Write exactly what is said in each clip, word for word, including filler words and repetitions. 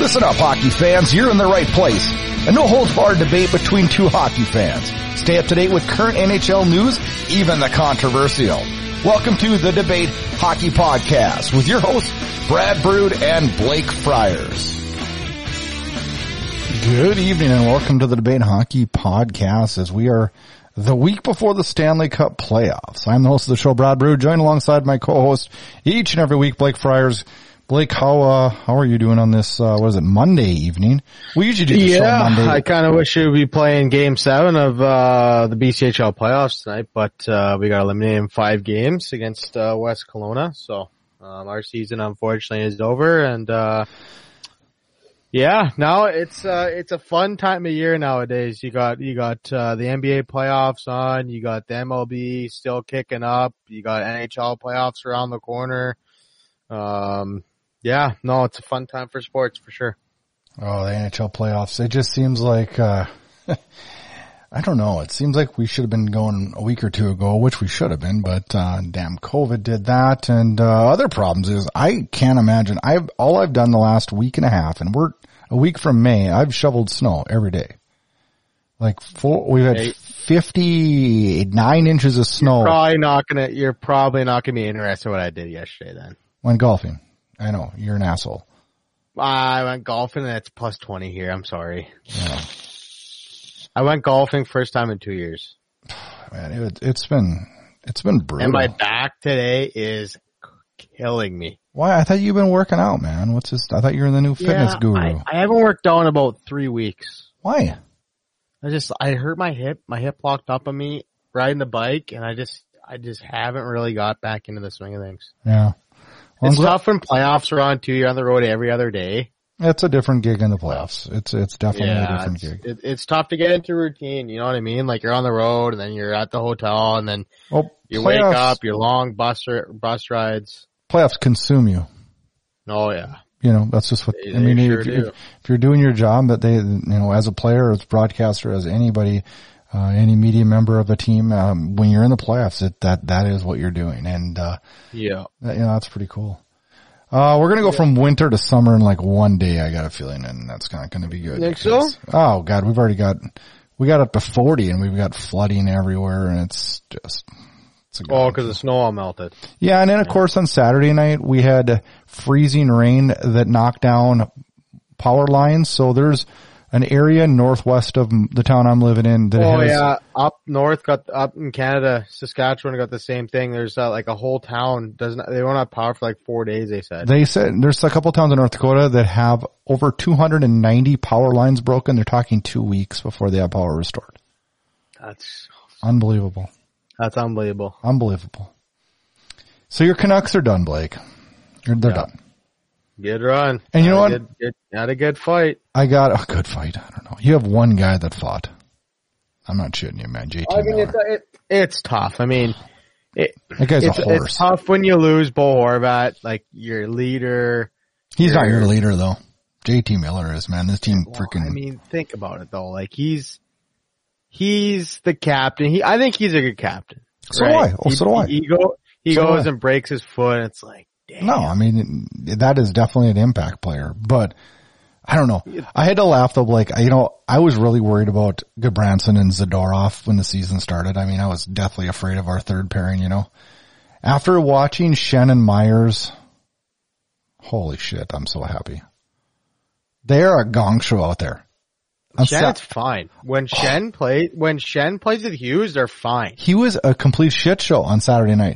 Listen up, hockey fans. You're in the right place. A no-holds-barred debate between two hockey fans. Stay up to date with current N H L news, even the controversial. Welcome to the Debate Hockey Podcast with your hosts, Brad Brood and Blake Friars. Good evening and welcome to the Debate Hockey Podcast as we are the week before the Stanley Cup playoffs. I'm the host of the show, Brad Brood, joined alongside my co-host each and every week, Blake Friars. Blake, how uh, how are you doing on this, uh, what is it, Monday evening? We usually do the yeah, show Monday. I kind of wish we would be playing game seven of uh the B C H L playoffs tonight, but uh we got eliminated in five games against uh West Kelowna, so um our season unfortunately is over, and uh yeah, now it's uh it's a fun time of year nowadays. You got you got uh the N B A playoffs on, you got the M L B still kicking up, you got N H L playoffs around the corner. Um Yeah, no, it's a fun time for sports for sure. Oh, the N H L playoffs. It just seems like, uh, I don't know. It seems like we should have been going a week or two ago, which we should have been, but, uh, damn, COVID did that. And, uh, other problems is I can't imagine. I've, all I've done the last week and a half, and we're a week from May, I've shoveled snow every day. Like four, we've had fifty-nine inches of snow. You're probably not gonna, you're probably not gonna be interested in what I did yesterday then. Went golfing. I know, you're an asshole. I went golfing and it's plus twenty here. I'm sorry. Yeah. I went golfing first time in two years. Man, it, it's been, it's been brutal. And my back today is killing me. Why? I thought you've been working out, man. What's this? I thought you were the new fitness yeah, guru. I, I haven't worked out in about three weeks. Why? I just, I hurt my hip. My hip locked up on me riding the bike, and I just, I just haven't really got back into the swing of things. Yeah. Well, it's tough when playoffs are on too. You're on the road every other day. It's a different gig in the playoffs. It's it's definitely yeah, a different it's, gig. It, it's tough to get into routine. You know what I mean? Like you're on the road and then you're at the hotel and then well, you playoffs, wake up. Your long bus bus rides. Playoffs consume you. Oh yeah. You know that's just what they, I mean. Sure if, do. if, if you're doing your job, that they, you know, as a player, as a broadcaster, as anybody, uh, any media member of a team, um, when you're in the playoffs, it, that that is what you're doing, and uh, yeah, that, you know that's pretty cool. Uh, we're gonna go yeah. from winter to summer in like one day, I got a feeling, and that's not gonna be good. Think so? Oh god, we've already got, we got up to forty and we've got flooding everywhere and it's just, it's a oh, cause the snow all melted. Yeah, and then of yeah. course on Saturday night we had freezing rain that knocked down power lines, so there's an area northwest of the town I'm living in that oh has, yeah, up north got up in Canada, Saskatchewan got the same thing. There's uh, like a whole town doesn't they won't have power for like four days. They said they said there's a couple towns in North Dakota that have over two hundred ninety power lines broken. They're talking two weeks before they have power restored. That's unbelievable. That's unbelievable. Unbelievable. So your Canucks are done, Blake. You're, they're yeah. done. Good run. And you know had what? Good, good, had a good fight. I got a good fight. I don't know. You have one guy that fought. I'm not shitting you, man. J T I mean, it's, it, it's tough. I mean, it, that guy's it's, a horse. It's tough when you lose Bo Horvat, like your leader. He's your, not your leader though. J T Miller is, man. This team well, freaking. I mean, think about it though. Like he's, he's the captain. He, I think he's a good captain. So right? do I. Oh, he, so do I. He, go, he so goes and breaks his foot. And it's like, damn. No, I mean, that is definitely an impact player, but I don't know. I had to laugh though, like, you know, I was really worried about Gudbranson and Zadorov when the season started. I mean, I was deathly afraid of our third pairing, you know. After watching Schenn and Myers, holy shit, I'm so happy. They're a gong show out there. I'm Schenn's sa- fine. When Schenn oh. play, when Schenn plays with Hughes, they're fine. He was a complete shit show on Saturday night.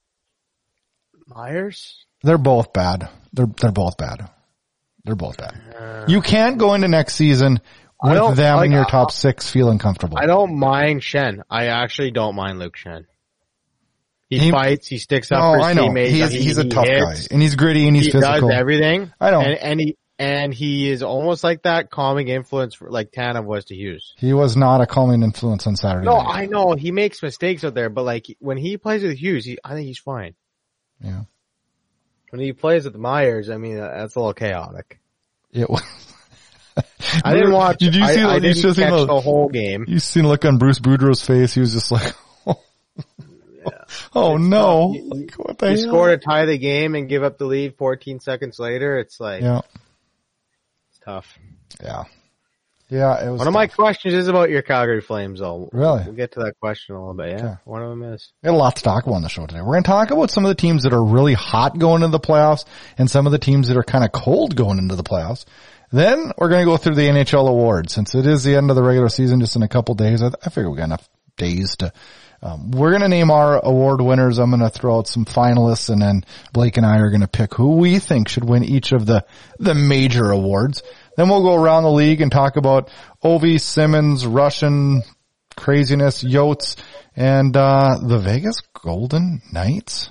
Myers? They're both bad. They're, they're both bad. They're both bad. Uh, you can't go into next season with them like, in your top six feeling comfortable. I don't mind Schenn. I actually don't mind Luke Schenn. He, he fights. He sticks up no, for his I know. teammates. He is, he, he's a he tough hits. guy, and he's gritty and he's he physical. He does everything. I know. And, and he and he is almost like that calming influence, for, like Tanev was to Hughes. He was not a calming influence on Saturday no, night. I know he makes mistakes out there, but like when he plays with Hughes, he, I think he's fine. Yeah. When he plays with Myers, I mean that's a little chaotic. It was. I didn't watch. Did you see? I, I didn't catch the, the whole game. You seen the look on Bruce Boudreau's face? He was just like, "Oh, yeah. oh no!" You, like, what the you hell? score to tie the game and give up the lead fourteen seconds later. It's like, yeah, it's tough. Yeah. Yeah, it was One of my questions is about your Calgary Flames, though. Really? We'll get to that question a little bit, yeah. Okay. One of them is. We had a lot to talk about on the show today. We're going to talk about some of the teams that are really hot going into the playoffs and some of the teams that are kind of cold going into the playoffs. Then we're going to go through the N H L awards. Since it is the end of the regular season just in a couple days, I, I figure we got enough days to, um, we're going to name our award winners. I'm going to throw out some finalists, and then Blake and I are going to pick who we think should win each of the, the major awards. Then we'll go around the league and talk about Ovi, Simmons, Russian craziness, Yotes, and uh the Vegas Golden Knights.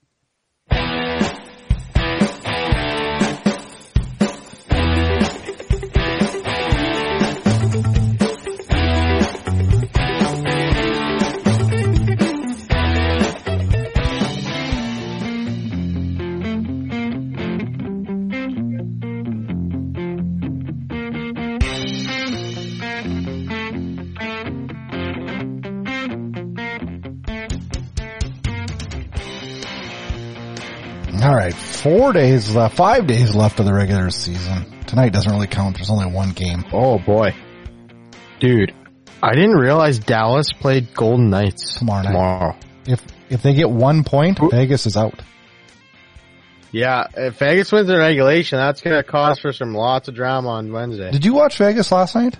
All right, four days left, five days left of the regular season. Tonight doesn't really count. There's only one game. Oh boy. Dude, I didn't realize Dallas played Golden Knights Tomorrow night. tomorrow. If if they get one point, Vegas is out. Yeah, if Vegas wins in regulation, that's going to cause for some lots of drama on Wednesday. Did you watch Vegas last night?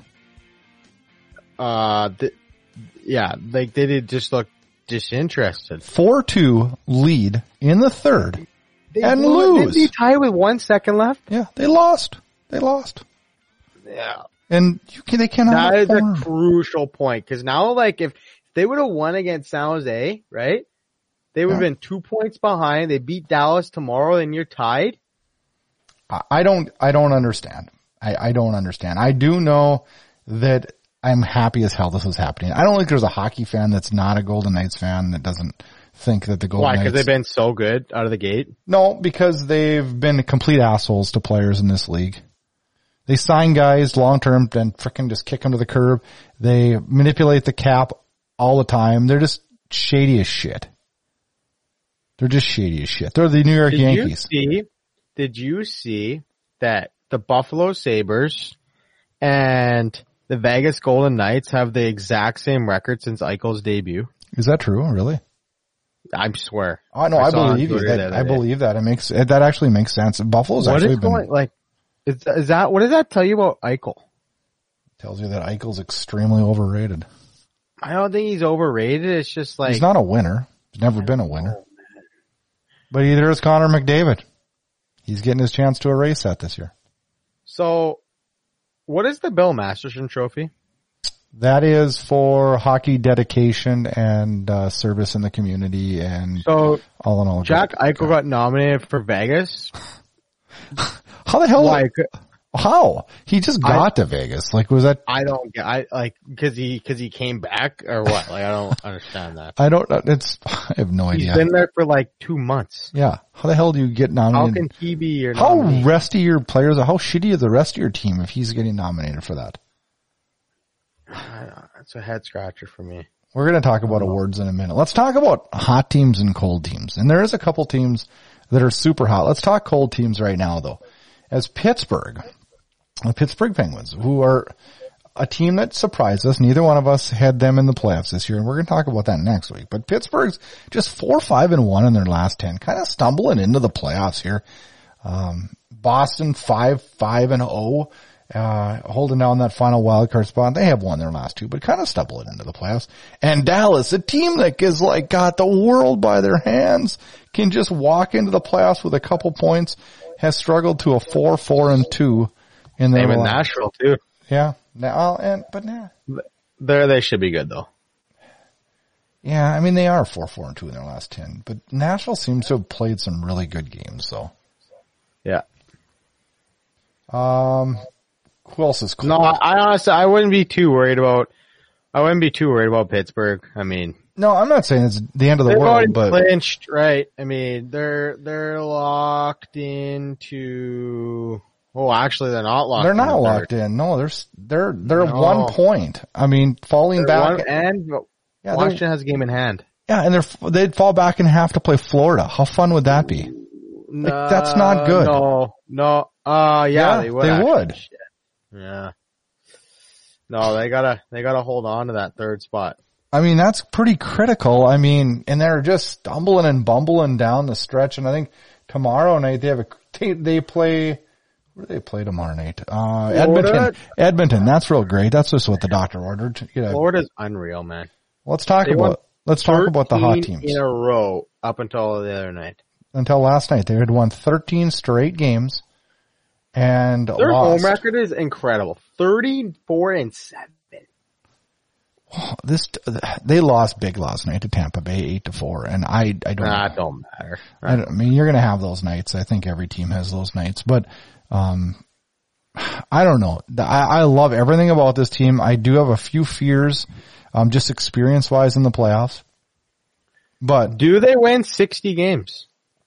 Uh, th- yeah, like they did just look disinterested. four two lead in the third. They And blew it. lose. Didn't they tie with one second left? Yeah, they lost. They lost. Yeah. And you can, they cannot That is afford. a crucial point, because now, like, if they would have won against San Jose, right, they would have Yeah. been two points behind. They beat Dallas tomorrow, and you're tied. I I don't, I don't understand. I, I don't understand. I do know that I'm happy as hell this is happening. I don't think there's a hockey fan that's not a Golden Knights fan that doesn't think that the Golden Why? Knights. Because they've been so good out of the gate. No, because they've been complete assholes to players in this league. They sign guys long term, then frickin' just kick them to the curb. They manipulate the cap all the time. They're just shady as shit. They're just shady as shit. They're the New York Did Yankees. you see? Did you see that the Buffalo Sabres and the Vegas Golden Knights have the exact same record since Eichel's debut? Is that true? Really? I swear. Oh no, I I, saw on believe you. Twitter That, the I other day. believe that. It makes that actually makes sense. Buffalo's What actually is been going, like, is, is that, what does that tell you about Eichel? tells you that Eichel's extremely overrated. I don't think he's overrated. It's just like, He's not a winner. He's never been a winner. But either is Connor McDavid. He's getting his chance to erase that this year. so what is the Bill Masterson Trophy? That is for hockey dedication and uh, service in the community and So all in all. Jack good. Eichel got nominated for Vegas. How the hell? Like, How? He just got to Vegas. Like, was that? I don't get, I like, cause he, cause he came back or what? Like, I don't understand that. I don't. It's. I have no He's idea. been there for like two months. Yeah. How the hell do you get How nominated? can he be your How nominee? resty your players are? How shitty is the rest of your team if he's getting nominated for that? That's a head scratcher for me. We're going to talk about awards in a minute. Let's talk about hot teams and cold teams. And there is a couple teams that are super hot. Let's talk cold teams right now, though. As Pittsburgh, the Pittsburgh Penguins, who are a team that surprised us. Neither one of us had them in the playoffs this year, and we're going to talk about that next week. But Pittsburgh's just four, five, and one in their last ten, kind of stumbling into the playoffs here. Um, Boston five, five, and oh. Uh, holding down that final wild card spot. They have won their last two, but kind of stumbled into the playoffs. And Dallas, a team that is like got the world by their hands, can just walk into the playoffs with a couple points, has struggled to a four, four, and two in their Same in last. Nashville too. Yeah. Now, and, but nah. There, they should be good though. Yeah, I mean, they are four, four, and two in their last ten, but Nashville seems to have played some really good games, so. Yeah. Um, who else is cool? No, I honestly, I wouldn't be too worried about, I wouldn't be too worried about Pittsburgh. I mean, No, I'm not saying it's the end of the they've already world, but clinched, right? I mean, they're, they're locked into, oh, actually they're not locked they're in not the third. locked in. No, they're s- they're they're No. one point. I mean, falling They're back. one, and yeah, they're- Washington has a game in hand. yeah, and they're they'd fall back and have to play Florida. How fun would that be? Like, that's not good. No, no, Uh, yeah, Yeah, they would. they actually. would. Shit. Yeah. No, they gotta, they gotta hold on to that third spot. I mean, that's pretty critical. I mean, and they're just stumbling and bumbling down the stretch. And I think tomorrow night they have a, they, they play, where do they play tomorrow night? Uh, Edmonton. Edmonton. That's real great. That's just what the doctor ordered. You know, Florida's unreal, man. let's talk They won about, let's talk about the hot teams. in a row up until the other night. Until last night, they had won thirteen straight games and Their lost. home record is incredible. thirty-four and seven. This, they lost big last night to Tampa Bay, eight to four. And I, I don't, Nah, it don't matter. I, don't, I mean, you're going to have those nights. I think every team has those nights, but, um, I don't know. I, I love everything about this team. I do have a few fears, um, just experience wise in the playoffs, but Do they win sixty games?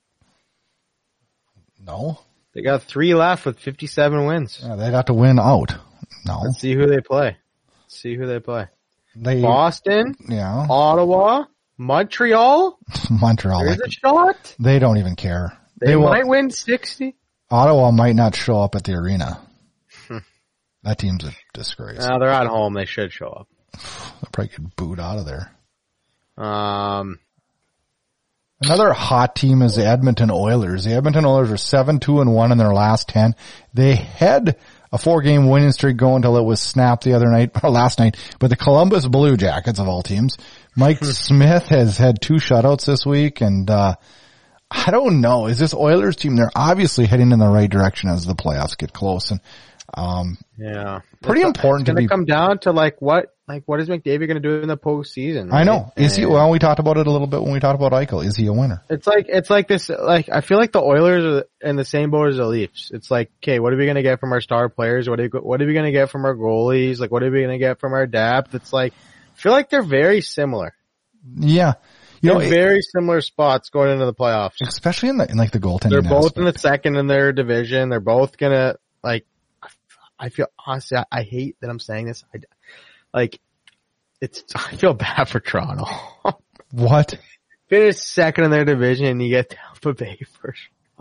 no, They got three left with fifty-seven wins. yeah, they got to win out. No, Let's see who they play. Let's see who they play. they, Boston, yeah, Ottawa, Montreal. Montreal, There's like, a shot. they don't even care. They, They might will, win sixty. Ottawa might not show up at the arena. That team's a disgrace. Uh, they're at home. They should show up. They'll probably get booed out of there. Um, Another hot team is the Edmonton Oilers. The Edmonton Oilers are seven two and one in their last ten. They had a four-game winning streak going until it was snapped the other night, or last night, but the Columbus Blue Jackets of all teams. Mike Smith has had two shutouts this week, and uh I don't know. Is this Oilers team, they're obviously heading in the right direction as the playoffs get close, and um yeah. pretty it's, important it's to gonna be come down to like what, like what is McDavid gonna do in the postseason? Right? I know. Is he, And well, we talked about it a little bit when we talked about Eichel. Is he a winner? It's like, it's like this, like, I feel like the Oilers are in the same boat as the Leafs. It's like, okay, what are we gonna get from our star players? What are, what are we gonna get from our goalies? Like, what are we gonna get from our depth? It's like, I feel like they're very similar. Yeah. You know, They're very similar spots going into the playoffs. especially in the, in like the goaltending. They're both aspect. in the second in their division. They're both gonna, like, I feel, honestly, I, I hate that I'm saying this. I, like, it's, I feel bad for Toronto. What? Finish second in their division and you get Tampa Bay first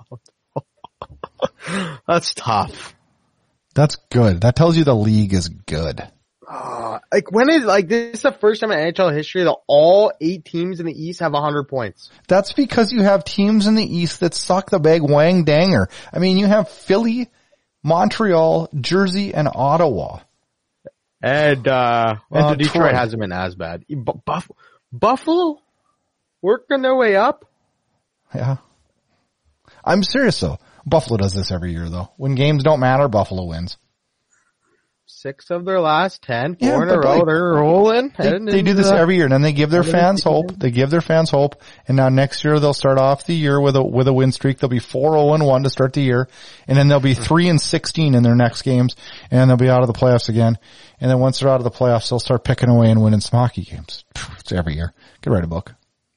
round. That's tough. That's good. That tells you the league is good. Uh, like when is, like, this is the first time in N H L history that all eight teams in the East have one hundred points. That's because you have teams in the East that suck the big wang danger. I mean, you have Philly, Montreal, Jersey, and Ottawa. And, uh, well, And Detroit. Detroit hasn't been as bad. Bu- Buff- Buffalo working their way up. Yeah. I'm serious though. Buffalo does this every year though. When games don't matter, Buffalo wins. Six of their last ten, four Yeah, in a but row, like, they're rolling. They, they do this every year, and then they give their fans hope. They give their fans hope, and now next year they'll start off the year with a with a win streak. They'll be four zero and one to start the year, and then they'll be three and sixteen in their next games, and they'll be out of the playoffs again. And then once they're out of the playoffs, they'll start picking away and winning some hockey games. It's every year. Could write a book.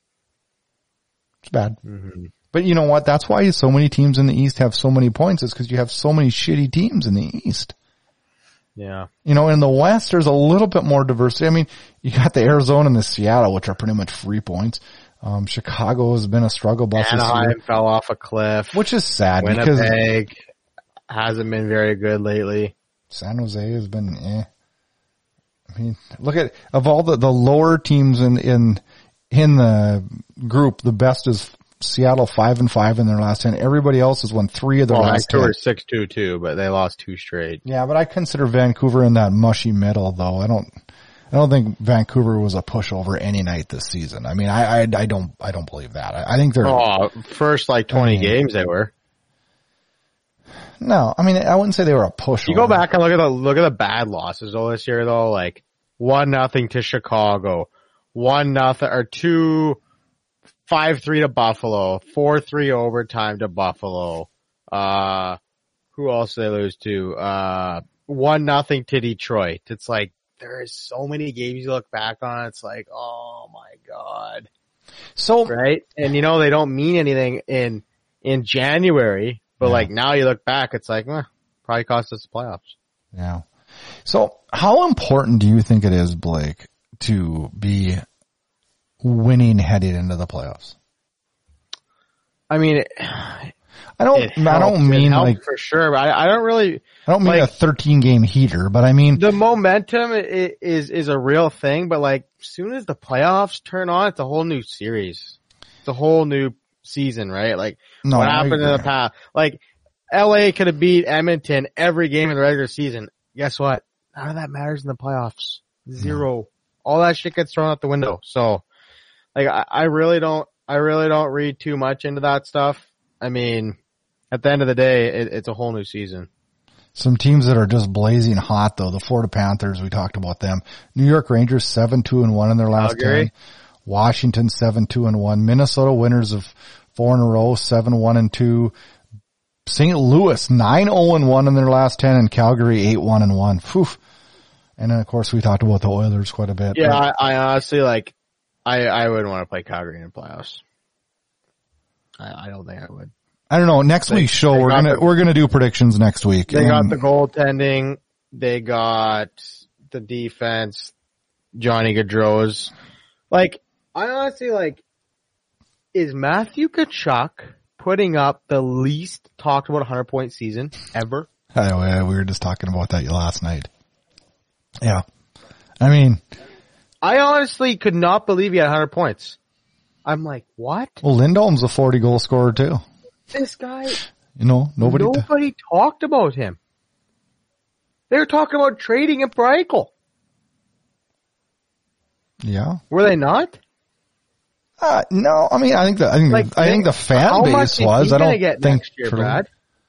It's bad, Mm-hmm. but you know what? That's why so many teams in the East have so many points. Is because you have so many shitty teams in the East. Yeah. You know, in the West, there's a little bit more diversity. I mean, you got the Arizona and the Seattle, which are pretty much free points. Um, Chicago has been a struggle bus this year, Anaheim fell off a cliff. which is sad because Winnipeg hasn't been very good lately. San Jose has been, eh. I mean, look at, of all the, the lower teams in, in, in the group, the best is Seattle five and five in their last ten. Everybody else has won three of their Well, last Vancouver ten. six two too, but they lost two straight. Yeah, but I consider Vancouver in that mushy middle though. I don't, I don't think Vancouver was a pushover any night this season. I mean, I, I, I don't, I don't believe that. I, I think they're, Oh, first like twenty I mean, games they were. no, I mean, I wouldn't say they were a pushover. You go back and look at the look at the bad losses though this year though, like one nothing to Chicago, one nothing or two five three to Buffalo, four three overtime to Buffalo. Uh, who else did they lose to? Uh, one nothing to Detroit. It's like there is so many games you look back on. It's like, oh my god, So, right? And you know they don't mean anything in in January, but Yeah. like now you look back, it's like, eh, probably cost us the playoffs. yeah. So how important do you think it is, Blake, to be winning heading into the playoffs? I mean, I don't, I don't mean like, for sure, but I, I don't really, I don't mean like, a thirteen game heater, but I mean, the momentum is, is, is a real thing, but like, as soon as the playoffs turn on, it's a whole new series. It's a whole new season, right? Like, no, what happened in the past? Like, L A could have beat Edmonton every game in the regular season. Guess what? None of that matters in the playoffs. Zero. No. All that shit gets thrown out the window. So, like, I, I really don't, I really don't read too much into that stuff. I mean, at the end of the day, it, it's a whole new season. Some teams that are just blazing hot though. The Florida Panthers, we talked about them. New York Rangers seven two and one in their last ten. Washington seven two and one. Minnesota winners of four in a row, seven one and two. Saint Louis nine oh and one in their last ten, and Calgary eight one and one. Phew. And then of course we talked about the Oilers quite a bit. Yeah, I, I honestly like, I, I wouldn't want to play Calgary in the playoffs. I, I don't think I would. I don't know. Next they, week's show, we're gonna, the, we're gonna do predictions next week. They and, got the goaltending. They got the defense. Johnny Gaudreau's. Like, I honestly like, is Matthew Tkachuk putting up the least talked about one hundred point season ever? I, we were just talking about that last night. Yeah. I mean, I honestly could not believe he had one hundred points. I'm like, what? Well, Lindholm's a forty goal scorer too. This guy, you know, nobody, nobody t- talked about him. They were talking about trading him for Eichel. Yeah. Were they not? Uh, no, I mean, I think the, I think, like, the, I think the fan base was. I don't get think, next year, Brad?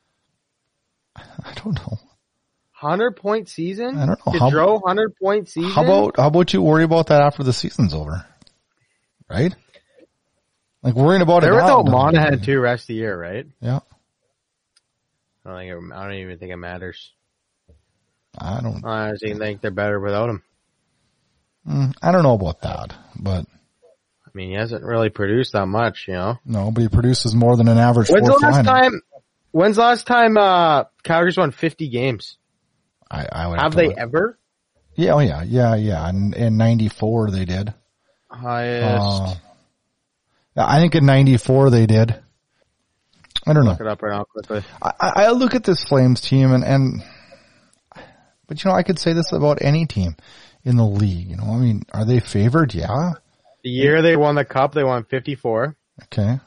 I don't know. Hundred point season? I don't know. Gaudreau, hundred point season? How about, how about you worry about that after the season's over? Right? Like worrying about they it. They were now, without Monahan too rest of the year, right? Yeah. I don't think it, I don't even think it matters. I don't. I honestly think they're better without him. Mm, I don't know about that, but. I mean, he hasn't really produced that much, you know? No, but he produces more than an average when's fourth the last liner. time, when's the last time, uh, Calgary's won fifty games? I, I would have, have they look. ever? Yeah, oh yeah, yeah, yeah. In, in ninety-four they did. Highest. Uh, I think in ninety-four they did. I don't know. Look it up right now quickly. I, I look at this Flames team and, and, but you know, I could say this about any team in the league. You know, I mean, are they favored? Yeah. The year they won the cup, they won fifty-four. Okay.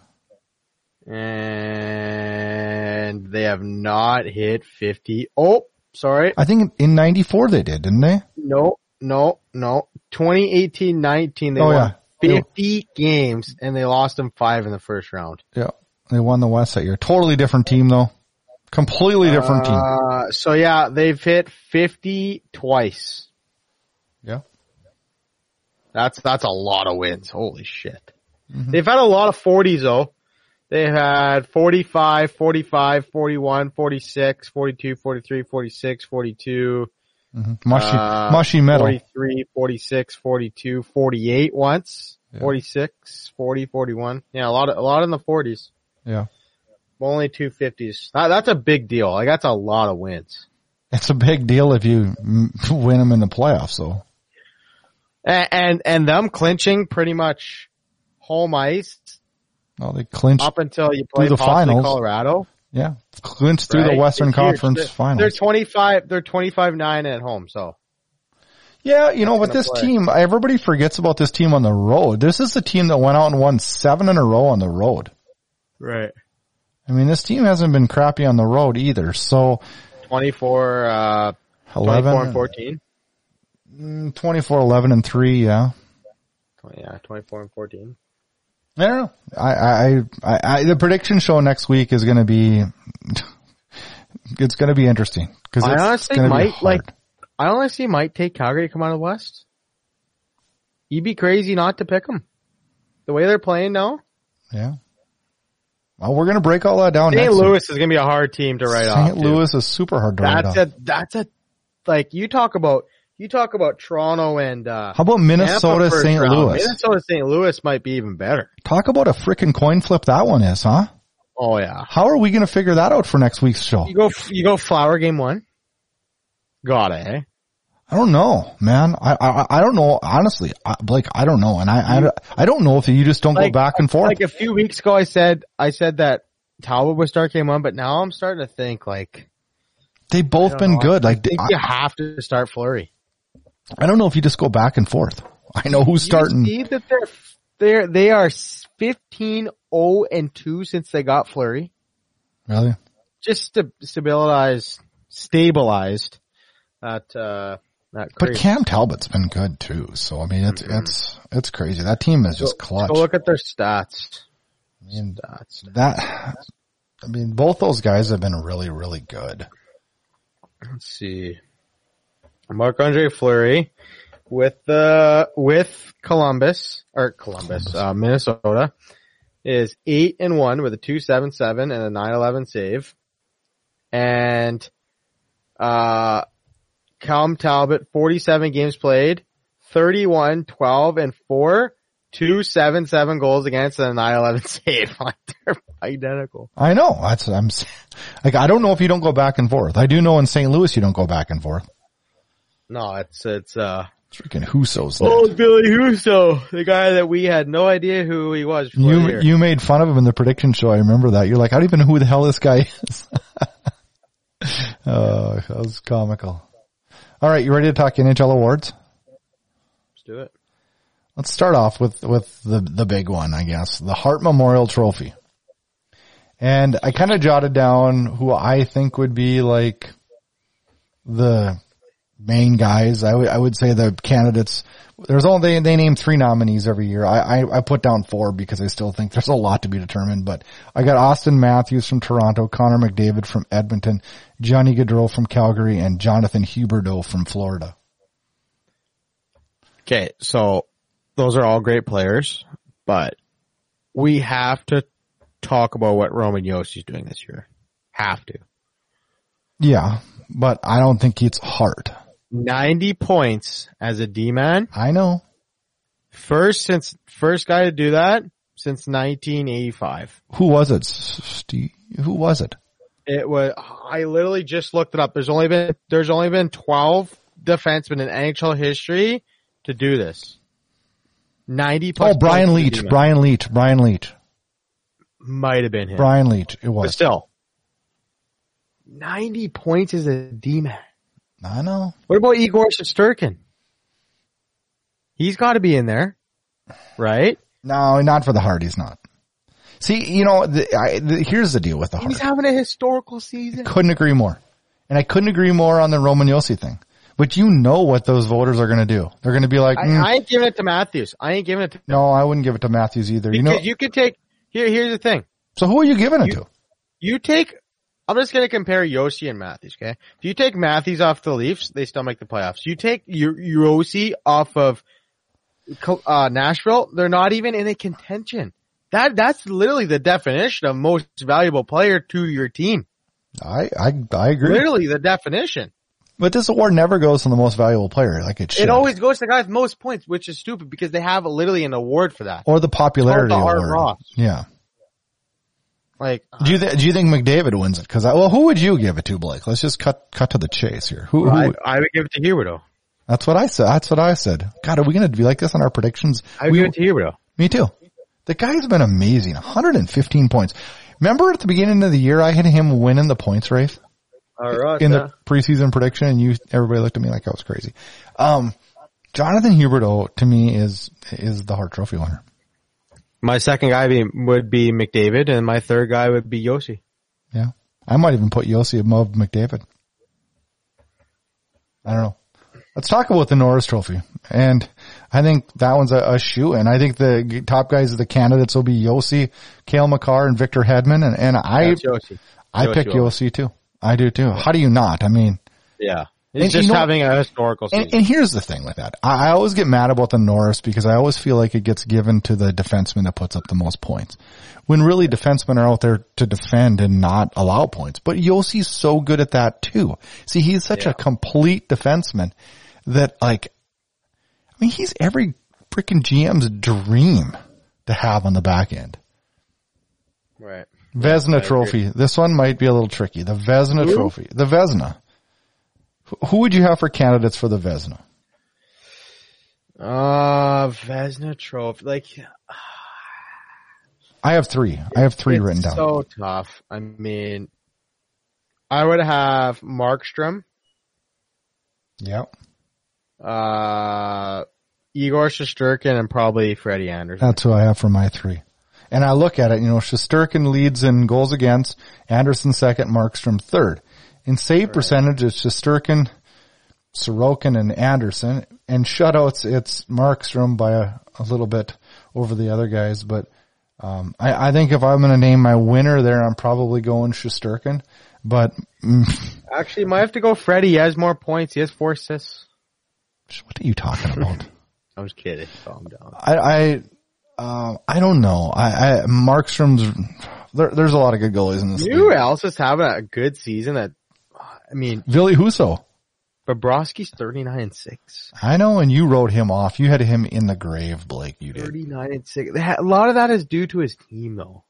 And they have not hit fifty. Oh, sorry. I think in ninety-four they did, didn't they? No, no, no. twenty eighteen nineteen they oh, won yeah. fifty games and they lost them five in the first round. Yeah. They won the West that year. Totally different team though. Completely different team. Uh, so yeah, they've hit fifty twice. Yeah. That's, that's a lot of wins. Holy shit. Mm-hmm. They've had a lot of forties though. They had forty-five, forty-five, forty-one, forty-six, forty-two, forty-three, forty-six, forty-two. Mm-hmm. Mushy, uh, mushy metal. forty-three, forty-six, forty-two, forty-eight once. Yeah. forty-six, forty, forty-one. Yeah, a lot of, a lot in the forties. Yeah. Only two fifties. That, that's a big deal. Like that's a lot of wins. It's a big deal if you win them in the playoffs though. And, and, and them clinching pretty much home ice. No, they clinched up until you play the finals. Colorado. Yeah. Clinched through right? the Western it's Conference they're, finals. They're twenty-five, they're twenty-five nine at home, so. Yeah, you know, but this play. team, everybody forgets about this team on the road. This is the team that went out and won seven in a row on the road. Right. I mean, this team hasn't been crappy on the road either, so. twenty-four, uh, eleven, twenty-four and fourteen. twenty-four, eleven and three, yeah. Yeah, twenty-four and fourteen. I don't know. I, I, I, I, the prediction show next week is going to be, it's going to be interesting. Cause I it's honestly might, like, I honestly might take Calgary to come out of the West. You'd be crazy not to pick them. The way they're playing now. Yeah. Well, we're going to break all that down next Saint Louis week. is going to be a hard team to write Saint off. Saint Louis is super hard to that's write off. That's a, that's a, like, you talk about, You talk about Toronto and, uh, how about Minnesota, Saint Louis? Minnesota, Saint Louis might be even better. Talk about a freaking coin flip that one is, huh? Oh yeah. How are we going to figure that out for next week's show? You go, you go Flower game one. Got it, eh? I don't know, man. I, I, I don't know, honestly. I, Blake, I don't know. And I, I, I don't know if you just don't like, go back and forth. Like a few weeks ago I said, I said that Talbot would start game one, but now I'm starting to think like they've both been know, good. I Like think I, you have to start Fleury. I don't know if you just go back and forth. I know who's starting. You see that they're they're they are fifteen oh and two since they got Fleury. Really? Just to stabilize, stabilized that uh that. But Cam Talbot's been good too. So I mean, it's mm-hmm. it's it's crazy. That team is just go, clutch. Go look at their stats. I mean, stats. that. I mean, both those guys have been really, really good. Let's see. Marc-Andre Fleury with the with Columbus or Columbus, Columbus. Uh, Minnesota is eight and one with a two seven seven and a nine eleven save, and uh, Cam Talbot forty seven games played, thirty one, twelve, and four, two seven seven goals against and a nine eleven save. Like they're identical. I know. That's I'm like I don't know if you don't go back and forth. I do know in Saint Louis you don't go back and forth. No, it's, it's, uh, freaking Husso's Oh, Billy Husso, the guy that we had no idea who he was. You, you made fun of him in the prediction show. I remember that. You're like, I don't even know who the hell this guy is. Oh, that was comical. All right. You ready to talk N H L awards? Let's do it. Let's start off with, with the, the big one, I guess, the Hart Memorial Trophy. And I kind of jotted down who I think would be like the main guys. I would, I would say the candidates, there's only, they, they name three nominees every year. I, I, I put down four because I still think there's a lot to be determined, but I got Austin Matthews from Toronto, Connor McDavid from Edmonton, Johnny Gaudreau from Calgary, and Jonathan Huberdeau from Florida. Okay. So those are all great players, but we have to talk about what Roman Josi's doing this year. Have to. Yeah, but I don't think it's Hart. ninety points as a D-man. I know. First since, first guy to do that since nineteen eighty-five. Who was it, Steve? Who was it? It was, I literally just looked it up. There's only been, there's only been twelve defensemen in N H L history to do this. ninety plus. Oh, Brian Leetch, Brian Leetch, Brian Leetch. Might have been him. Brian Leetch, it was. But still. ninety points as a D-man. I know. What about Igor Shesterkin? He's got to be in there, right? No, not for the Hart. He's not. See, you know, the, I, the, here's the deal with the Hart. He's having a historical season. Couldn't agree more. And I couldn't agree more on the Roman Josi thing. But you know what those voters are going to do. They're going to be like, mm. I, I ain't giving it to Matthews. I ain't giving it to No, I wouldn't give it to Matthews either. Because you know, you could take, here, here's the thing. So who are you giving it you, to? You take, I'm just going to compare Josi and Matthews, okay? If you take Matthews off the Leafs, they still make the playoffs. You take Josi off of uh, Nashville, they're not even in a contention. That That's literally the definition of most valuable player to your team. I, I, I agree. Literally the definition. But this award never goes to the most valuable player like it should. It always goes to the guy with most points, which is stupid because they have literally an award for that. Or the popularity the award. Ross. Yeah. Like, do you th- do you think McDavid wins it? Because well, who would you give it to, Blake? Let's just cut cut to the chase here. Who? who I, would, I would give it to Huberdeau. That's what I said. That's what I said. God, are we going to be like this on our predictions? I would we, give it to Huberdeau. Me too. The guy's been amazing. one hundred fifteen points. Remember at the beginning of the year, I had him winning the points race All right, in yeah. the preseason prediction, and you everybody looked at me like I was crazy. Um, Jonathan Huberdeau to me is is the Hart Trophy winner. My second guy be, would be McDavid, and my third guy would be Josi. Yeah. I might even put Josi above McDavid. I don't know. Let's talk about the Norris Trophy. And I think that one's a, a shoe. And I think the top guys of the candidates will be Josi, Cale Makar, and Victor Hedman. And, and I, I Josi pick Josi too. I do too. How do you not? I mean. Yeah. It's just you know, having a historical season. And, and here's the thing with that. I, I always get mad about the Norris because I always feel like it gets given to the defenseman that puts up the most points. When really defensemen are out there to defend and not allow points. But Josi's so good at that too. See, he's such yeah. a complete defenseman that like, I mean, he's every freaking G M's dream to have on the back end. Right. Vezina Trophy. This one might be a little tricky. The Vezina Ooh. Trophy. The Vezina. Who would you have for candidates for the Vezina? Uh, Vezina Trophy. Like, I have three. I have three it's written down. So tough. I mean, I would have Markstrom. Yep. Uh, Igor Shesterkin and probably Freddie Anderson. That's who I have for my three. And I look at it, you know, Shesterkin leads in goals against, Anderson second, Markstrom third. In save right. percentage, it's Shesterkin, Sorokin, and Anderson. And shutouts, it's Markstrom by a, a little bit over the other guys. But um, I, I think if I'm going to name my winner there, I'm probably going Shesterkin. But mm, actually, might have to go Freddie. He has more points. He has four assists. What are you talking about? I was kidding. Calm down. I, I, uh, I don't know. I, I Markstrom's. There, there's a lot of good goalies in this league. Who else is having a good season? That I mean, Ville Husso. Bobrovsky's thirty-nine and six. I know, and you wrote him off. You had him in the grave, Blake. You did. thirty-nine and six. A lot of that is due to his team, though.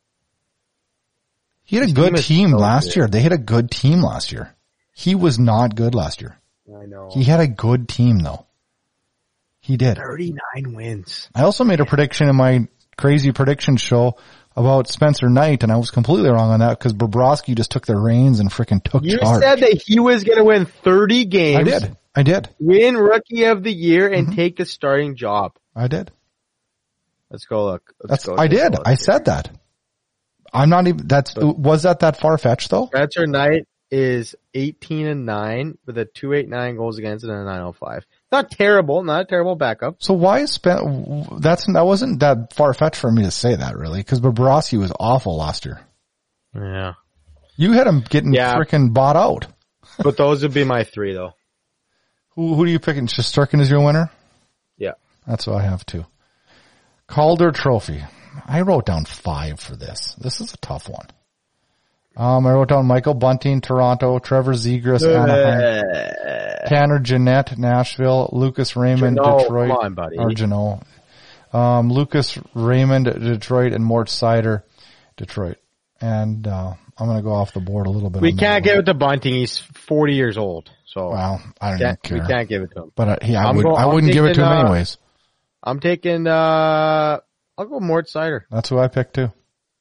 He had his a good team, team so last good. year. They had a good team last year. He was not good last year. I know. He had a good team, though. He did. thirty-nine wins. I also made a prediction in my crazy prediction show about Spencer Knight, and I was completely wrong on that because Bobrovsky just took the reins and freaking took You charge. said that he was going to win thirty games. I did. I did. Win Rookie of the Year and Mm-hmm. take the starting job. I did. Let's go look. Let's That's. go I take a did. look I here. said that. I'm not even. That's. Was that that far fetched though? Spencer Knight is eighteen and nine with a two eighty-nine goals against and a nine oh five. Not terrible. Not a terrible backup. So why is Spen? That's that wasn't that far fetched for me to say that really because Bobrovsky was awful last year. Yeah. You had him getting Yeah. freaking bought out. But those would be my three though. Who who do you picking? Shesterkin is your winner? Yeah. That's what I have too. Calder Trophy. I wrote down five for this. This is a tough one. Um, I wrote down Michael Bunting, Toronto, Trevor Zegras, Anaheim, Tanner Jeanette, Nashville, Lucas Raymond, Jeannot, Detroit, come on, buddy. or Jeannot. Um, Lucas Raymond, Detroit, and Mort Sider, Detroit. And, uh, I'm gonna go off the board a little bit. We on can't that give one. it to Bunting. He's forty years old. So Well, I don't can't, even we care. can't give it to him. But, uh, he, I I'm would, go- I I'm wouldn't give it to thinking, him uh, anyways. I'm taking, uh, I'll go Mort Sider. That's who I picked too.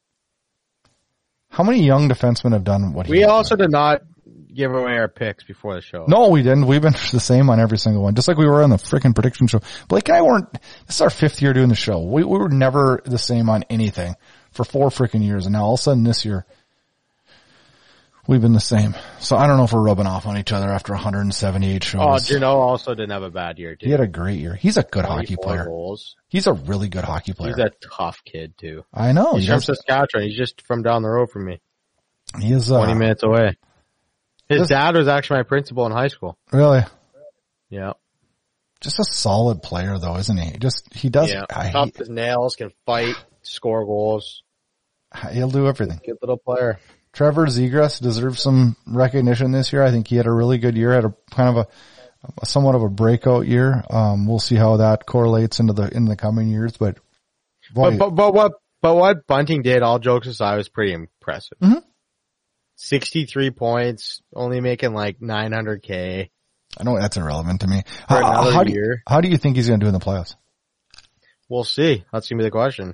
How many young defensemen have done what he We has also done? did not give away our picks before the show. No, we didn't. We've been the same on every single one. Just like we were on the freaking prediction show. Blake and I weren't, this is our fifth year doing the show. We, we were never the same on anything for four freaking years. And now all of a sudden this year, we've been the same. So I don't know if we're rubbing off on each other after one hundred seventy-eight shows. Oh, Jeannot also didn't have a bad year, too. He had a great year. He's a good hockey twenty-four player. Goals. He's a really good hockey player. He's a tough kid, too. I know. He's He from does- Saskatchewan. He's just from down the road from me. He is, uh, twenty minutes away. His this- dad was actually my principal in high school. really, Yeah. just a solid player though, isn't he? Just, he does, Yeah. I, Tough as nails, can fight, score goals. he'll do everything. Good little player. Trevor Zegras deserves some recognition this year. I think he had a really good year, had a kind of a, a somewhat of a breakout year. Um, we'll see how that correlates into the, in the coming years, but boy, But, but, but what, but what Bunting did, all jokes aside, was pretty impressive. Mhm. sixty-three points, only making like nine hundred K I know that's irrelevant to me. for How, another how do, year. how do you think he's going to do in the playoffs? We'll see. That's gonna be the question.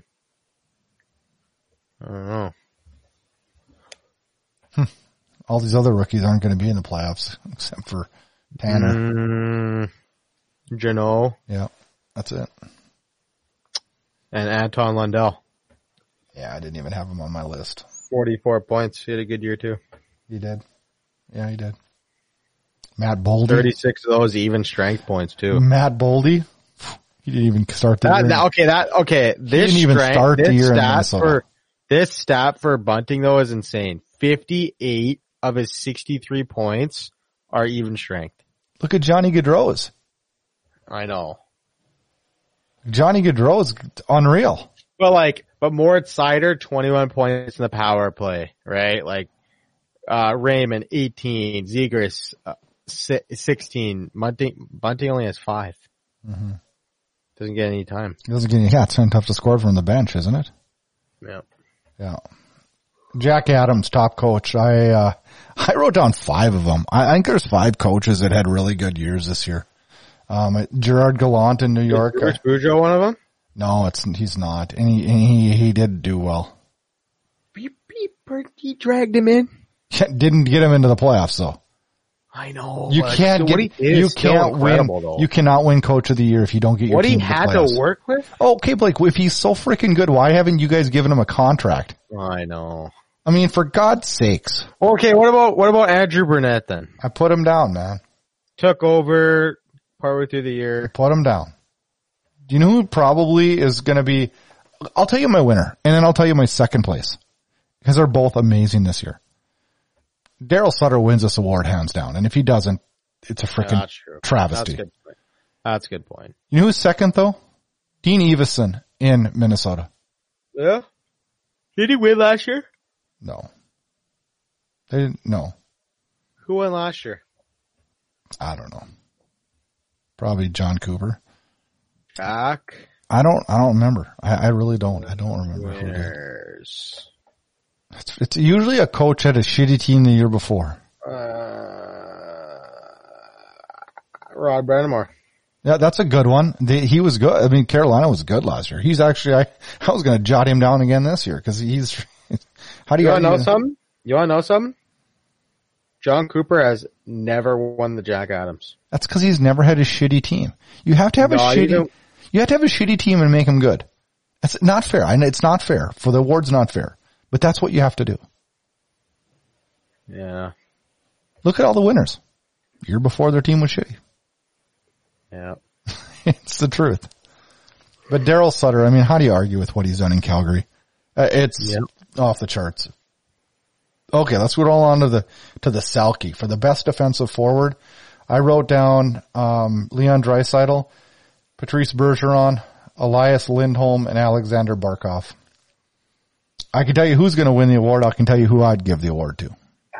I don't know. All these other rookies aren't going to be in the playoffs except for Tanner. Mm, Jeannot Yeah, that's it. and Anton Lundell. Yeah, I didn't even have him on my list. forty-four points. He had a good year too. He did. Yeah, he did. Matt Boldy. thirty-six of those even strength points too. Matt Boldy. He didn't even start the That, year. that- okay, that okay. This didn't even strength, start the this year in stat Minnesota. for this stat for Bunting though is insane. fifty-eight of his sixty-three points are even strength. Look at Johnny Gaudreau's. I know, Johnny Gaudreau's unreal. but like, but Moritz Sider twenty-one points in the power play, right? Like, uh Raymond eighteen, Zegras uh, si- sixteen, Bunting Bunting only has five. Mm-hmm. Doesn't get any time. He doesn't get any, yeah, it's kind of tough to score from the bench, isn't it? Yeah. Yeah. Jack Adams, top coach. I, uh, I wrote down five of them. I, I think there's five coaches that had really good years this year. Um, Gerard Gallant in New York. Is Bruce Boudreau one of them? No, it's, he's not. And he, and he, he did do well. he, he dragged him in. Didn't get him into the playoffs though. I know. You can't get, you can't win, though. You cannot win coach of the year if you don't get your what team he to the had playoffs. to work with? Okay, Blake, if he's so freaking good, why haven't you guys given him a contract? I know. I mean, for God's sakes. Okay, what about, what about Andrew Burnett then? I put him down, man. Took over partway through the year. Put him down. Do you know who probably is going to be, I'll tell you my winner, and then I'll tell you my second place. Because they're both amazing this year. Daryl Sutter wins this award hands down, and if he doesn't, it's a freaking yeah, travesty. That's a good point. That's a good point. You know who's second though? Dean Evason in Minnesota. Yeah. Did he win last year? No. They didn't, no. Who won last year? I don't know. Probably John Cooper. Jack. I don't, I don't remember. I, I really don't. I don't remember who did. Winners. It's, it's usually a coach had a shitty team the year before. Uh, Rod Brandamore. Yeah, that's a good one. The, he was good. I mean, Carolina was good last year. He's actually, I, I was going to jot him down again this year because he's, how do you, You want to know even, something? You want to know something? John Cooper has never won the Jack Adams. That's because he's never had a shitty team. You have to have No, a you shitty, don't. you have to have a shitty team and make him good. That's not fair. I know it's not fair. For the award's not fair. But that's what you have to do. Yeah. Look at all the winners. Year before their team was shitty. Yeah. It's the truth. But Daryl Sutter, I mean, how do you argue with what he's done in Calgary? Uh, it's Yep. off the charts. Okay, let's go on to the to the Selke for the best defensive forward. I wrote down um, Leon Draisaitl, Patrice Bergeron, Elias Lindholm, and Alexander Barkov. I can tell you who's going to win the award. I can tell you who I'd give the award to.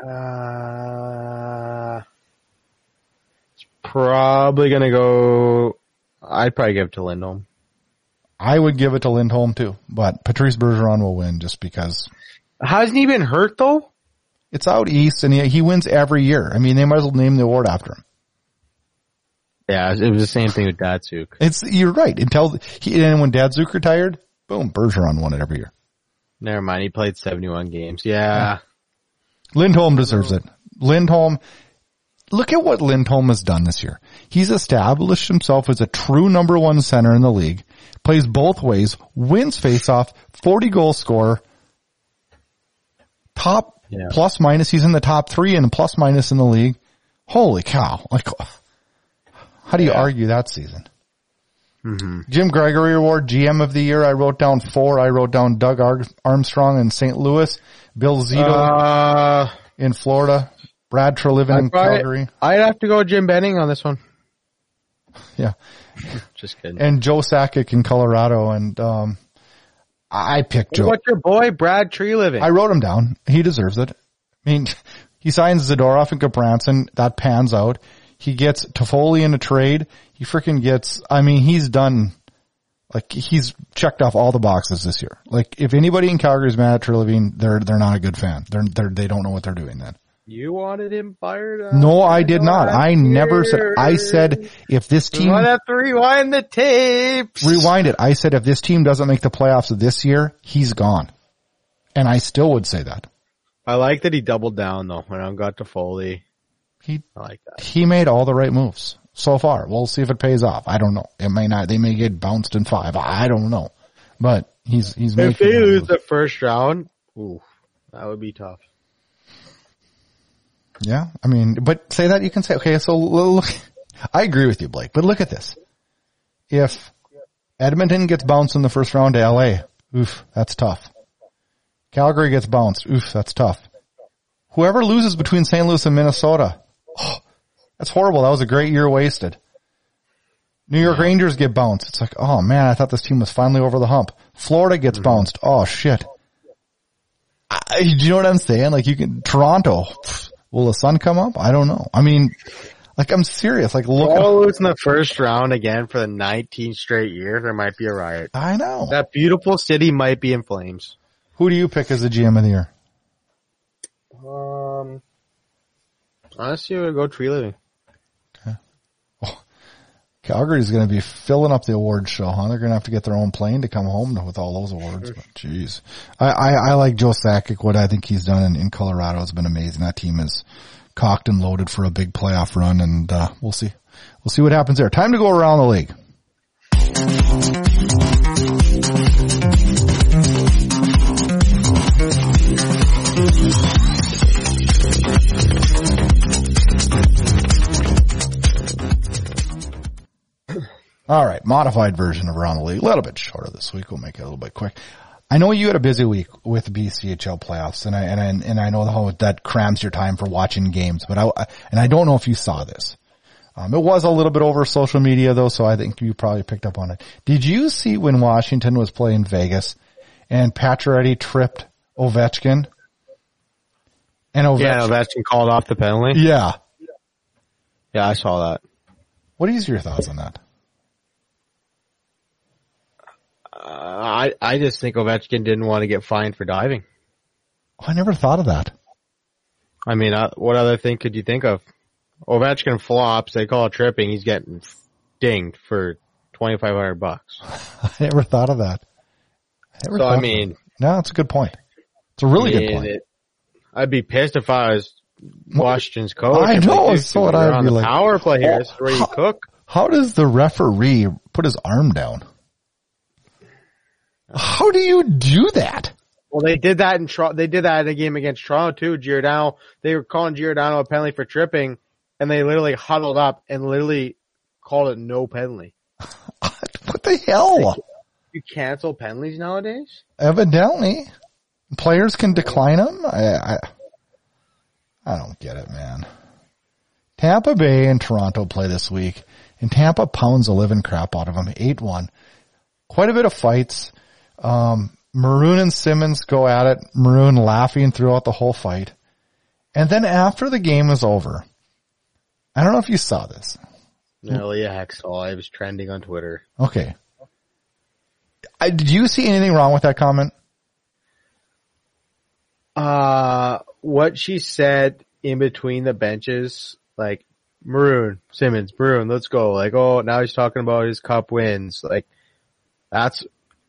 Uh, it's probably gonna go. I'd probably give it to Lindholm. I would give it to Lindholm too, but Patrice Bergeron will win just because. Hasn't he been hurt though? It's out east, and he, he wins every year. I mean, they might as well name the award after him. Yeah, it was the same thing with Datsuk. It's you're right. Until he, and when Datsuk retired, boom, Bergeron won it every year. Never mind, he played seventy-one games. Yeah. Lindholm deserves it. Lindholm, look at what Lindholm has done this year. He's established himself as a true number one center in the league, plays both ways, wins faceoff, forty goal scorer, top Yeah. plus minus. He's in the top three and plus minus in the league. Holy cow. Like, how do you Yeah. argue that season? Mm-hmm. Jim Gregory Award, G M of the year. I wrote down four. I wrote down Doug Ar- Armstrong in Saint Louis, Bill Zito Uh, in Florida, Brad Treliving in I'd probably- Calgary. I'd have to go Jim Benning on this one. Yeah. Just kidding. And Joe Sakic in Colorado. And, um, I picked What Joe. about your boy, Brad Treliving? I wrote him down. He deserves it. I mean, he signs Zadorov and Gabranson. That pans out. He gets Toffoli in a trade. He freaking gets, I mean, he's done, like, he's checked off all the boxes this year. Like, if anybody in Calgary is mad at Treliving, they're, they're not a good fan. They're, they're, they don't know what they're doing then. You wanted him fired up? No, I did not. I never said, I said, if this We team, might have to rewind the tapes. rewind it. I said, if this team doesn't make the playoffs this year, he's gone. And I still would say that. I like that he doubled down though when I got to Foley. He, I like that. he made all the right moves so far. We'll see if it pays off. I don't know. It may not. They may get bounced in five. I don't know. But he's he's If making. they the lose moves. the first round, ooh, that would be tough. Yeah, I mean, but say that you can say okay. So look, I agree with you, Blake. But look at this. If Edmonton gets bounced in the first round to L A, oof, that's tough. Calgary gets bounced, oof, that's tough. Whoever loses between Saint Louis and Minnesota, oh, that's horrible. That was a great year wasted. New York Yeah. Rangers get bounced. It's like, oh man, I thought this team was finally over the hump. Florida gets Mm-hmm. bounced. Oh shit. I, do you know what I'm saying? Like you can, Toronto, will the sun come up? I don't know. I mean, like I'm serious. Like look, All lose in the first round again for the nineteenth straight year. There might be a riot. I know. That beautiful city might be in flames. Who do you pick as the G M of the year? Um, honestly, I would go Tree Living. Calgary's going to be filling up the awards show, huh? They're going to have to get their own plane to come home with all those awards. But jeez. I, I, I like Joe Sakic. What I think he's done in, in Colorado has been amazing. That team is cocked and loaded for a big playoff run, and uh, we'll see. We'll see what happens there. Time to go around the league. All right, modified version of Around the League. A little bit shorter this week. We'll make it a little bit quick. I know you had a busy week with the B C H L playoffs, and I and I, and I know how that crams your time for watching games. But I and I don't know if you saw this. Um, it was a little bit over social media though, so I think you probably picked up on it. Did you see when Washington was playing Vegas and Pacioretty tripped Ovechkin? And Ovechkin, yeah, Ovechkin called off the penalty. Yeah, yeah, I saw that. What is your thoughts on that? Uh, I I just think Ovechkin didn't want to get fined for diving. Oh, I never thought of that. I mean, uh, what other thing could you think of? Ovechkin flops, they call it tripping, he's getting dinged for twenty-five hundred bucks. I never thought of that. I never so, thought I mean... No, it's a good point. It's a really I mean, good point. It, I'd be pissed if I was Washington's coach. I know, like, so what I'd be like. Power play here, this is where you cook. How does the referee put his arm down? How do you do that? Well, they did that in Toronto. They did that in a game against Toronto too. Giordano, they were calling Giordano a penalty for tripping, and they literally huddled up and literally called it no penalty. What the hell? Like, you cancel penalties nowadays? Evidently, players can decline them. I, I, I don't get it, man. Tampa Bay and Toronto play this week, and Tampa pounds the living crap out of them, eight one. Quite a bit of fights. Um, Maroon and Simmons go at it, Maroon laughing throughout the whole fight. And then after the game was over, I don't know if you saw this. No, Leah Hextall, I was trending on Twitter. Okay. I, did you see anything wrong with that comment? Uh, what she said in between the benches, like, Maroon, Simmons, Maroon, let's go. Like, oh, now he's talking about his cup wins. Like, that's,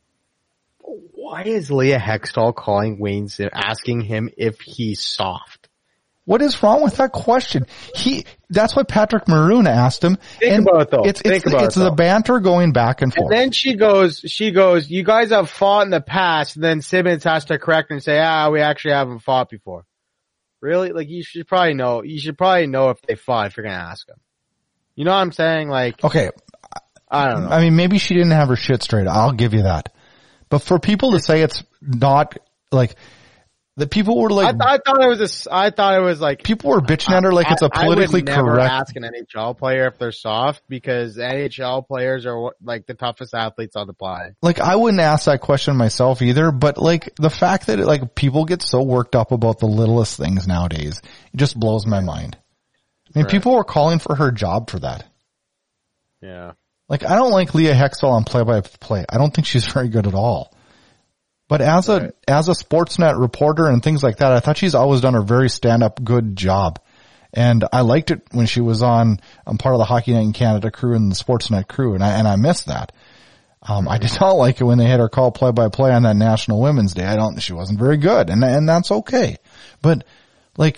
why is Leah Hextall calling Wayne Simmons, asking him if he's soft? What is wrong with that question? He, that's what Patrick Maroon asked him. Think and about it though. It's, Think it's, about it's it, the though. banter going back and forth. And then she goes, she goes, you guys have fought in the past. And then Simmons has to correct her and say, ah, we actually haven't fought before. Really? Like, you should probably know, you should probably know if they fought if you're going to ask them. You know what I'm saying? Like, okay. I don't know. I mean, maybe she didn't have her shit straight. I'll give you that. But for people to say it's not, like, the people were like, I, th- I thought it was a, I thought it was like, people were bitching at her like I, it's a politically I would never correct. ask an N H L player if they're soft because N H L players are like the toughest athletes on the planet. Like, I wouldn't ask that question myself either, but like, the fact that like people get so worked up about the littlest things nowadays, it just blows my mind. I mean, Right. people were calling for her job for that. Yeah. Like, I don't like Leah Hextall on play-by-play. I don't think she's very good at all. But as a, Right. as a Sportsnet reporter and things like that, I thought she's always done a very stand-up good job. And I liked it when she was on, I'm part of the Hockey Night in Canada crew and the Sportsnet crew, and I, and I missed that. Um, I did not like it when they had her call play-by-play on that National Women's Day. I don't, she wasn't very good, and, and that's okay. But, like,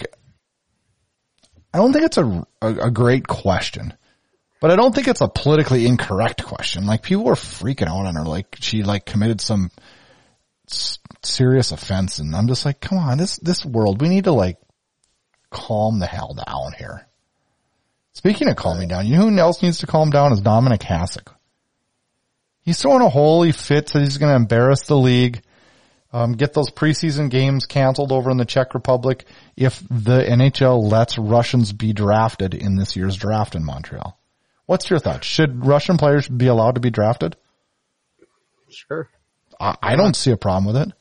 I don't think it's a, a, a great question. But I don't think it's a politically incorrect question. Like, people were freaking out on her like she, like, committed some s- serious offense, and I'm just like, come on, this, this world, we need to, like, calm the hell down here. Speaking of calming down, you know who else needs to calm down is Dominic Hasek. He's throwing a holy fit, so he's going to embarrass the league, um, get those preseason games canceled over in the Czech Republic if the N H L lets Russians be drafted in this year's draft in Montreal. What's your thought? Should Russian players be allowed to be drafted? Sure. I, I don't see a problem with it.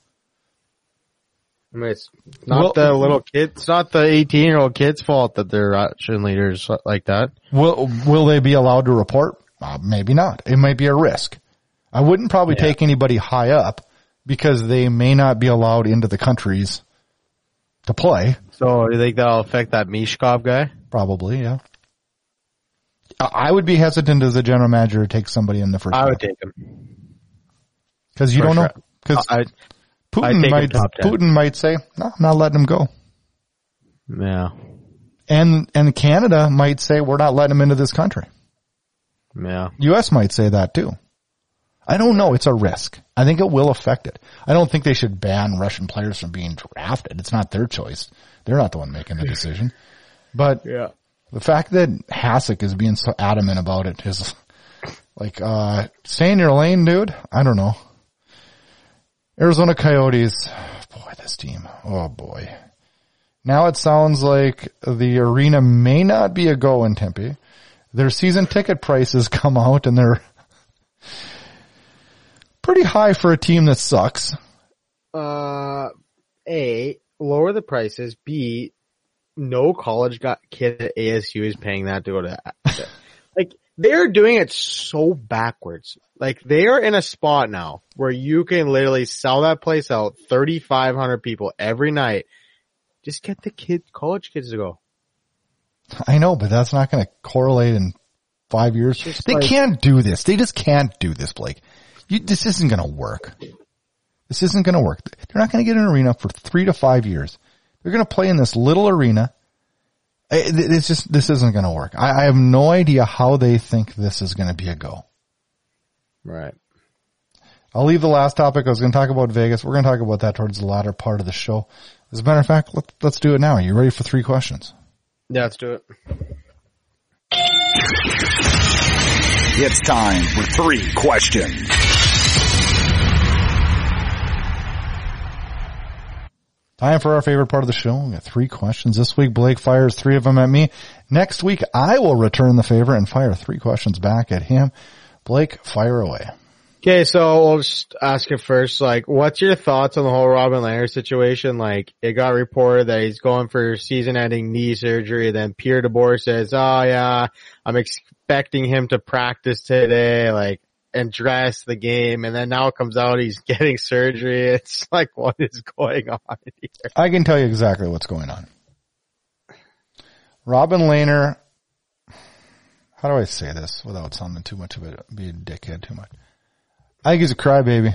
I mean, it's not Well- the little kid, it's not the eighteen-year-old kid's fault that they're Russian leaders like that. Will will they be allowed to report? Uh, maybe not. It might be a risk. I wouldn't probably Yeah. take anybody high up because they may not be allowed into the countries to play. So, do you think that'll affect that Mishkov guy? Probably, yeah. I would be hesitant as a general manager to take somebody in the first I round. would take him. Because you For don't know. sure. Because I- Putin I'd take might him top ten. Putin might say, no, I'm not letting him go. Yeah. And and Canada might say, we're not letting him into this country. Yeah. U S might say that too. I don't know. It's a risk. I think it will affect it. I don't think they should ban Russian players from being drafted. It's not their choice. They're not the one making the decision. But Yeah. the fact that Hasek is being so adamant about it is like, uh, stay in your lane, dude. I don't know. Arizona Coyotes. Boy, this team. Oh boy. Now it sounds like the arena may not be a go in Tempe. Their season ticket prices come out and they're pretty high for a team that sucks. Uh, A, lower the prices. B, no college got kid at A S U is paying that to go to that. Like, they're doing it so backwards. Like, they are in a spot now where you can literally sell that place out, thirty-five hundred people every night. Just get the kid, college kids to go. I know, but that's not going to correlate in five years. Just They like- can't do this. They just can't do this, Blake. You, this isn't going to work. This isn't going to work. They're not going to get an arena for three to five years. They're going to play in this little arena. It- It's just, this isn't going to work. I, I have no idea how they think this is going to be a go. Right. I'll leave the last topic. I was going to talk about Vegas. We're going to talk about that towards the latter part of the show. As a matter of fact, let, let's do it now. Are you ready for three questions? Yeah, let's do it. It's time for three questions. Time for our favorite part of the show. We got three questions. This week, Blake fires three of them at me. Next week, I will return the favor and fire three questions back at him. Blake, fire away. Okay, so we'll just ask it first. Like, what's your thoughts on the whole Robin Lehner situation? Like, it got reported that he's going for season-ending knee surgery. Then Pierre DeBoer says, "Oh yeah, I'm expecting him to practice today, like, and dress the game." And then now it comes out he's getting surgery. It's like, what is going on here? I can tell you exactly what's going on. Robin Lehner, how do I say this without sounding too much of a, be a dickhead too much? I think he's a crybaby.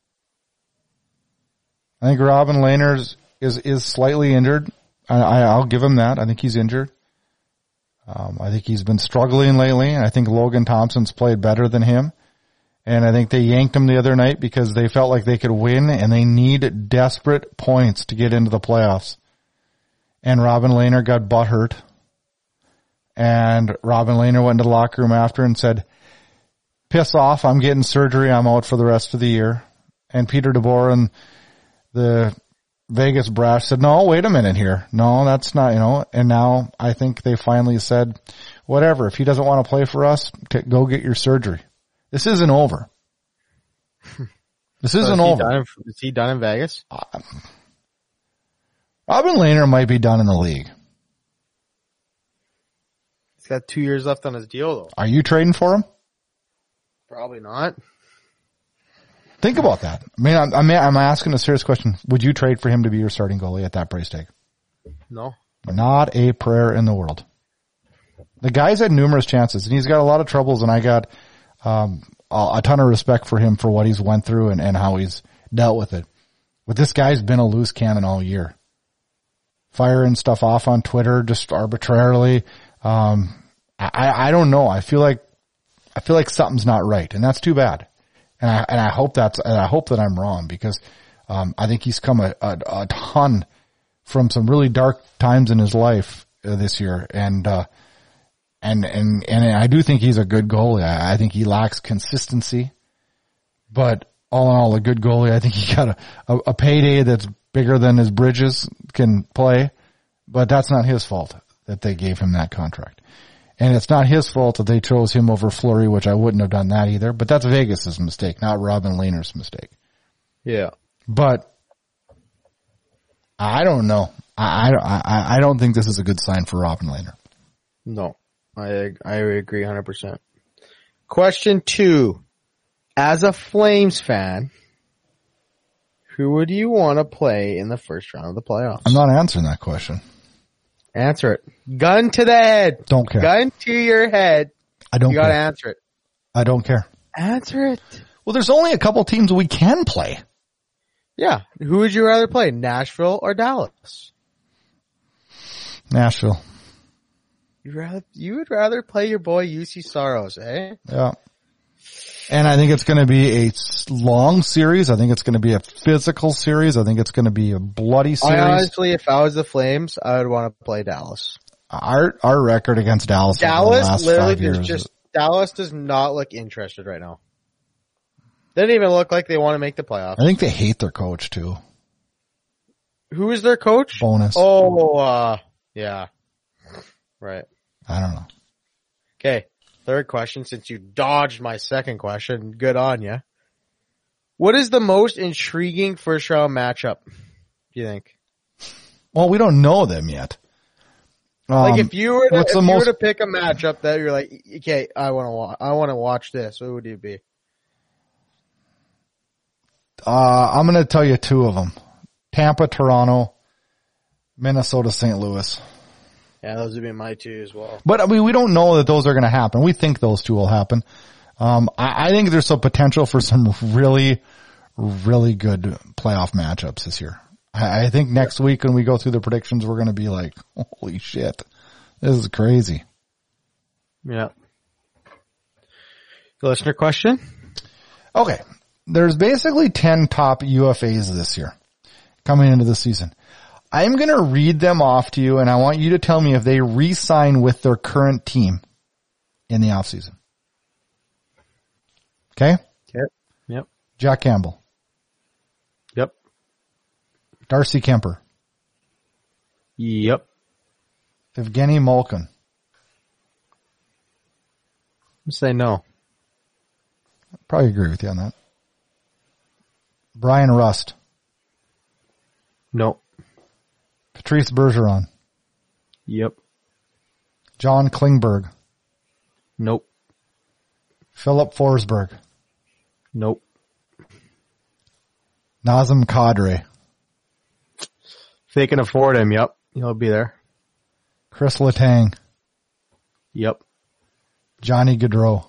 I think Robin Lehner is, is, is slightly injured. I, I, I'll give him that. I think he's injured. Um, I think he's been struggling lately. I think Logan Thompson's played better than him. And I think they yanked him the other night because they felt like they could win and they need desperate points to get into the playoffs. And Robin Lehner got butthurt. And Robin Lehner went into the locker room after and said, "Piss off, I'm getting surgery, I'm out for the rest of the year." And Peter DeBoer and the Vegas brass said, "No, wait a minute here. No, that's not, you know." And now I think they finally said, whatever, if he doesn't want to play for us, t- go get your surgery. This isn't over. This So isn't is he over. done in- Is he done in Vegas? Robin Lehner might be done in the league. He's got two years left on his deal though. Are you trading for him? Probably not. Think about that. I mean, I'm, I'm, I'm asking a serious question. Would you trade for him to be your starting goalie at that price tag? No. Not a prayer in the world. The guy's had numerous chances, and he's got a lot of troubles, and I got um, a, a ton of respect for him for what he's went through and, and how he's dealt with it. But this guy's been a loose cannon all year. Firing stuff off on Twitter just arbitrarily. Um, I, I don't know. I feel like I feel like something's not right, and that's too bad. And I and I hope that's and I hope that I'm wrong because um, I think he's come a, a, a ton from some really dark times in his life uh, this year, and uh, and and and I do think he's a good goalie. I, I think he lacks consistency, but all in all, a good goalie. I think he got a, a, a payday that's bigger than his bridges can play, but that's not his fault that they gave him that contract. And it's not his fault that they chose him over Fleury, which I wouldn't have done that either. But that's Vegas's mistake, not Robin Lehner's mistake. Yeah. But I don't know. I, I, I don't think this is a good sign for Robin Lehner. No. I I agree one hundred percent. Question two. As a Flames fan, who would you want to play in the first round of the playoffs? I'm not answering that question. Answer it. Gun to the head. Don't care. Gun to your head. I don't You gotta care. answer it. I don't care. Answer it. Well, there's only a couple teams we can play. Yeah. Who would you rather play, Nashville or Dallas? Nashville. You rather you would rather play your boy U C Saros, eh? Yeah. And I think it's going to be a long series. I think it's going to be a physical series. I think it's going to be a bloody series. I honestly, if I was the Flames, I would want to play Dallas. Our our record against Dallas. Dallas, over the last literally, five there's years. just Dallas does not look interested right now. They don't even look like they want to make the playoffs. I think they hate their coach too. Who is their coach? Bonus. Oh, uh, yeah. Right. I don't know. Okay. Third question, since you dodged my second question, good on you. What is the most intriguing first round matchup, do you think? Well, we don't know them yet. Um, Like if you were to, if what's the you most- were to pick a matchup that you're like, okay, I want to watch, I want to watch this, what would it be? Uh, I'm going to tell you two of them. Tampa, Toronto, Minnesota, Saint Louis. Yeah, those would be my two as well. But I mean, we don't know that those are going to happen. We think those two will happen. Um, I, I think there's some potential for some really, really good playoff matchups this year. I, I think next week when we go through the predictions, we're going to be like, holy shit, this is crazy. Yeah. Listener question? Okay. There's basically ten top U F As this year coming into the season. I'm going to read them off to you, and I want you to tell me if they re-sign with their current team in the offseason. Okay? Yep. Yep. Jack Campbell. Yep. Darcy Kemper. Yep. Evgeny Malkin. Say no. Probably agree with you on that. Brian Rust. No. Patrice Bergeron. Yep. John Klingberg. Nope. Philip Forsberg. Nope. Nazem Kadri. If they can afford him, yep. He'll be there. Chris Letang. Yep. Johnny Gaudreau.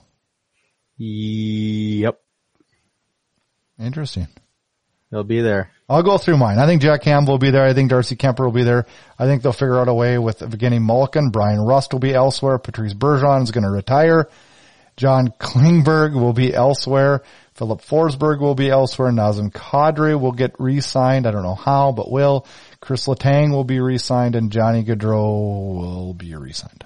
Yep. Interesting. He'll be there. I'll go through mine. I think Jack Campbell will be there. I think Darcy Kemper will be there. I think they'll figure out a way with Evgeny Malkin. Brian Rust will be elsewhere. Patrice Bergeron is going to retire. John Klingberg will be elsewhere. Philip Forsberg will be elsewhere. Nazem Kadri will get re-signed. I don't know how, but will. Chris Letang will be re-signed, and Johnny Gaudreau will be re-signed.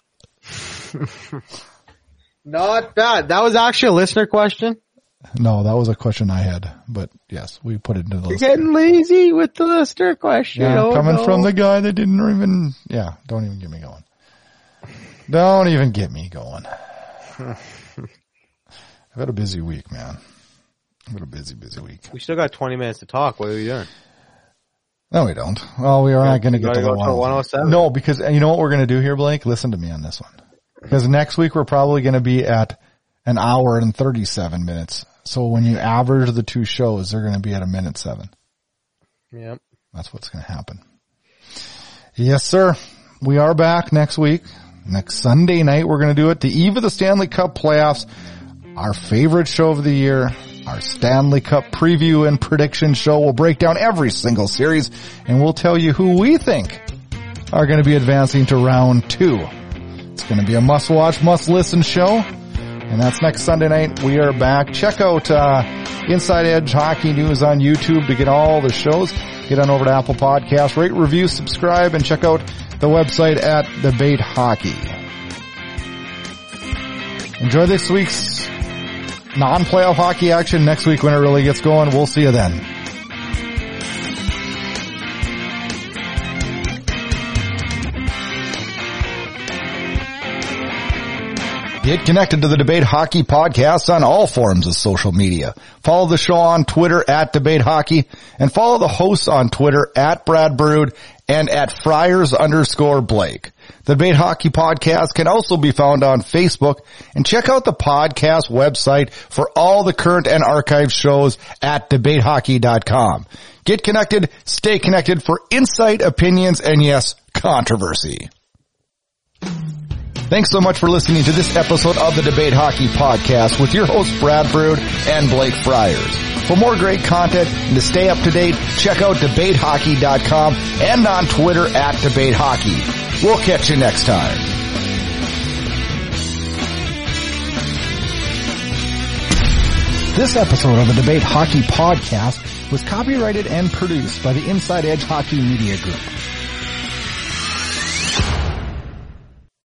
Not bad. That was actually a listener question. No, that was a question I had, but yes, we put it into the You're list. getting lazy with the listener question. Yeah, oh, coming no. from the guy that didn't even, yeah, don't even get me going. Don't even get me going. I've had a busy week, man. I've had a busy, busy week. We still got twenty minutes to talk. What are we doing? No, we don't. Well, we are not going to get to the go to one oh seven. No, because you know what we're going to do here, Blake? Listen to me on this one. Because next week we're probably going to be at an hour and thirty-seven minutes. So when you average the two shows, they're going to be at a minute seven. Yep. That's what's going to happen. Yes, sir. We are back next week. Next Sunday night, we're going to do it. The eve of the Stanley Cup playoffs. Our favorite show of the year. Our Stanley Cup preview and prediction show. We'll break down every single series, and we'll tell you who we think are going to be advancing to round two. It's going to be a must-watch, must-listen show. And that's next Sunday night. We are back. Check out uh Inside Edge Hockey News on YouTube to get all the shows. Get on over to Apple Podcasts, rate, review, subscribe, and check out the website at Debate Hockey. Enjoy this week's non-playoff hockey action. Next week when it really gets going, we'll see you then. Get connected to the Debate Hockey Podcast on all forms of social media. Follow the show on Twitter at Debate Hockey, and follow the hosts on Twitter at Brad Brood and at Friars underscore Blake. The Debate Hockey Podcast can also be found on Facebook, and check out the podcast website for all the current and archived shows at debate hockey dot com. Get connected, stay connected for insight, opinions, and yes, controversy. Thanks so much for listening to this episode of the Debate Hockey Podcast with your hosts Brad Brood and Blake Friars. For more great content and to stay up to date, check out debate hockey dot com and on Twitter at Debate Hockey. We'll catch you next time. This episode of the Debate Hockey Podcast was copyrighted and produced by the Inside Edge Hockey Media Group.